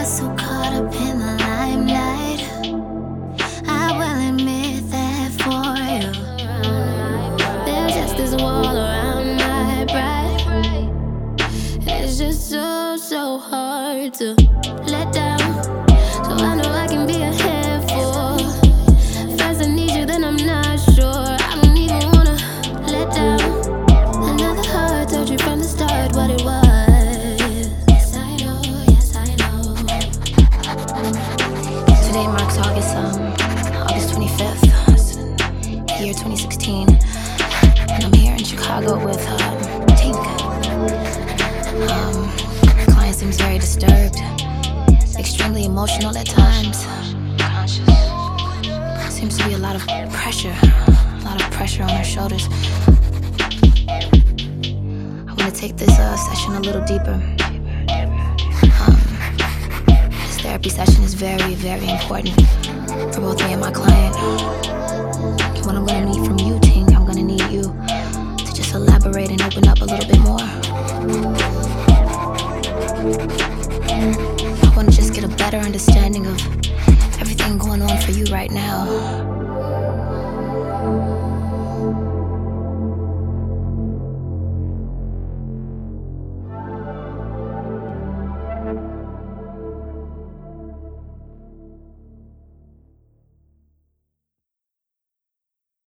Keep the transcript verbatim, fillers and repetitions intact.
so caught up in the limelight. I will admit that for you. There's just this wall around my pride. It's just so, so hard to let down. So I know I can be a handful. First I need you, then I'm not sure. I don't even wanna let down. Another heart told you from the start what it was. Today marks August, um, August twenty-fifth, year twenty sixteen, and I'm here in Chicago with um, Tink. Um, client seems very disturbed, extremely emotional at times. Seems to be a lot of pressure, a lot of pressure on her shoulders. I'm gonna take this uh, session a little deeper. Um, Therapy session is very, very important for both me and my client. What I'm gonna need from you, Tink, I'm gonna need you to just elaborate and open up a little bit more. I wanna just get a better understanding of everything going on for you right now.